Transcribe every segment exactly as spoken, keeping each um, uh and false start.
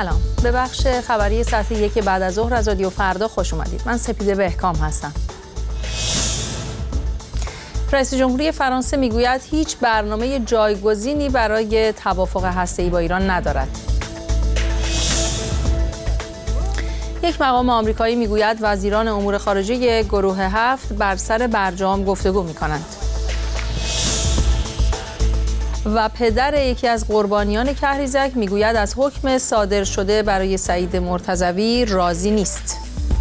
سلام، به بخش خبری ساعت یک بعد از ظهر از رادیو فردا خوش اومدید. من سپیده بهکام هستم. رئیس جمهوری فرانسه میگوید هیچ برنامه جایگزینی برای توافق هسته‌ای با ایران ندارد. یک مقام آمریکایی میگوید وزیران امور خارجه گروه هفت بر سر برجام گفتگو میکنند. و پدر یکی از قربانیان کهریزک میگوید از حکم صادر شده برای سعید مرتضوی راضی نیست.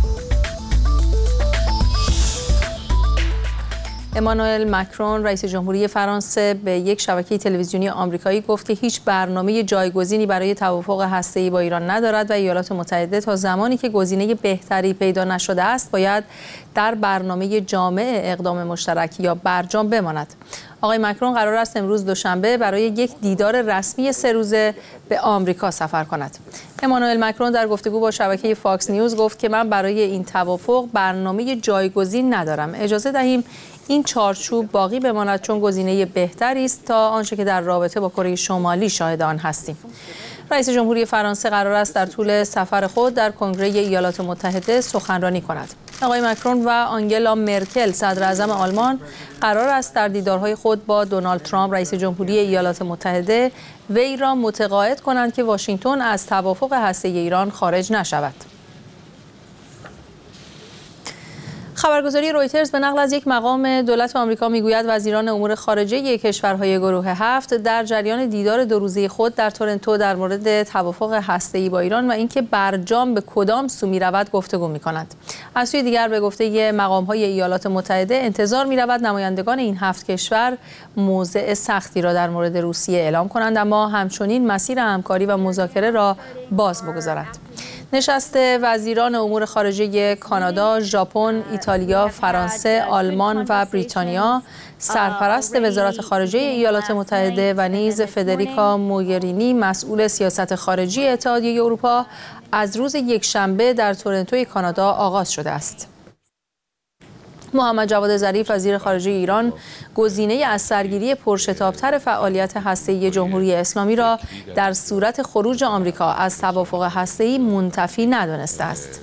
امانوئل مکرون رئیس جمهوری فرانسه به یک شبکه تلویزیونی آمریکایی گفت که هیچ برنامه جایگزینی برای توافق هسته‌ای با ایران ندارد و ایالات متحده تا زمانی که گزینه بهتری پیدا نشده است باید در برنامه جامع اقدام مشترک یا برجام بماند. آقای مکرون قرار است امروز دوشنبه برای یک دیدار رسمی سه روزه به آمریکا سفر کند. امانوئل مکرون در گفتگو با شبکه فاکس نیوز گفت که من برای این توافق برنامه جایگزین ندارم. اجازه دهیم این چارچوب باقی بماند چون گزینه بهتری است تا آنچه که در رابطه با کره شمالی شاهد آن هستیم. رئیس جمهوری فرانسه قرار است در طول سفر خود در کنگره ایالات متحده سخنرانی کند. آقای مکرون و آنگلا مرکل صدر اعظم آلمان قرار است در دیدارهای خود با دونالد ترامپ رئیس جمهوری ایالات متحده وی را متقاعد کنند که واشنگتن از توافق هسته‌ای ایران خارج نشود. خبرگزاری رویترز به نقل از یک مقام دولت آمریکا میگوید وزیران امور خارجه کشورهای گروه هفت در جریان دیدار دو روزه خود در تورنتو در مورد توافق هسته‌ای با ایران و اینکه برجام به کدام سو می‌رود گفتگو می‌کنند. از سوی دیگر به گفته مقام‌های ایالات متحده انتظار می‌رود نمایندگان این هفت کشور موضع سختی را در مورد روسیه اعلام کنند اما همچنین مسیر همکاری و مذاکره را باز بگذارند. نشست وزیران امور خارجه کانادا، ژاپن، ایتالیا، فرانسه، آلمان و بریتانیا، سرپرست وزارت خارجه ایالات متحده و نیز فدریکا موگرینی مسئول سیاست خارجی اتحادیه اروپا از روز یکشنبه در تورنتو کانادا آغاز شده است. محمد جواد ظریف وزیر خارجه ایران گزینه از سرگیری پرشتاب‌تر فعالیت هسته‌ای جمهوری اسلامی را در صورت خروج آمریکا از توافق هسته‌ای منتفی ندانسته است.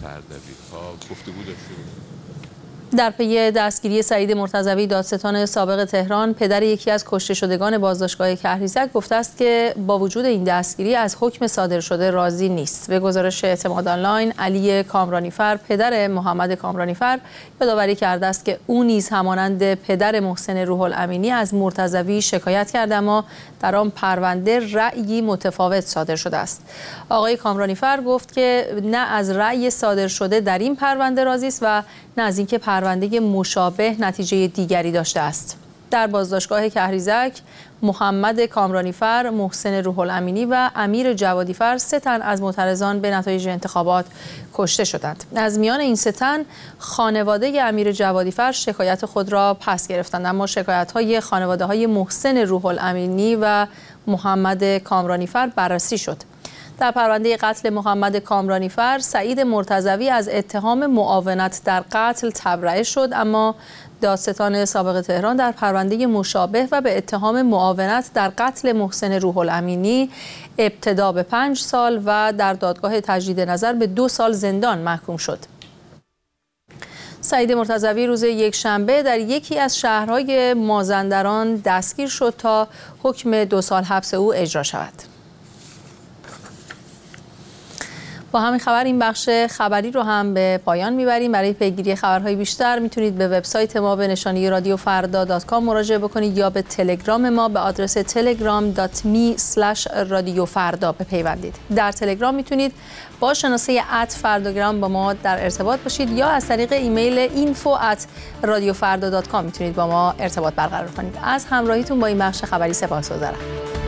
در پی دستگیری سعید مرتضوی دادستان سابق تهران پدر یکی از کشته شدگان بازداشتگاه کهریزک گفته است که با وجود این دستگیری از حکم صادر شده راضی نیست. به گزارش اعتماد آنلاین علی کامرانیفر پدر محمد کامرانیفر یادآوری کرده است که او نیز همانند پدر محسن روح الامینی از مرتضوی شکایت کرده اما در آن پرونده رأیی متفاوت صادر شده است. آقای کامرانیفر گفت که نه از رأی صادر شده در این پرونده راضی است و نه از اینکه پرونده مشابه نتیجه دیگری داشته است. در بازداشتگاه کهریزک محمد کامرانیفر، محسن روح الامینی و امیر جوادیفر سه تن از معترضان به نتایج انتخابات کشته شدند. از میان این سه تن خانواده امیر جوادیفر شکایت خود را پس گرفتند اما شکایت‌های خانواده‌های محسن روح الامینی و محمد کامرانیفر بررسی شد. در پرونده قتل محمد کامرانیفر سعید مرتضوی از اتهام معاونت در قتل تبرئه شد اما دادستان سابق تهران در پرونده مشابه و به اتهام معاونت در قتل محسن روح الامینی ابتدا به پنج سال و در دادگاه تجدید نظر به دو سال زندان محکوم شد. سعید مرتضوی روز یکشنبه در یکی از شهرهای مازندران دستگیر شد تا حکم دو سال حبس او اجرا شود. با همین خبر این بخش خبری رو هم به پایان میبریم. برای پیگیری خبرهای بیشتر میتونید به وبسایت ما به نشانی رادیو فردا دات کام مراجعه بکنید یا به تلگرام ما به آدرس تلگرام دات می اسلش رادیو فردا بپیوندید. در تلگرام میتونید با شناسه ات فرداگرام با ما در ارتباط باشید یا از طریق ایمیل اینفو ات رادیو فردا دات کام میتونید با ما ارتباط برقرار کنید. از همراهیتون با این بخش خبری سپاسگزارم.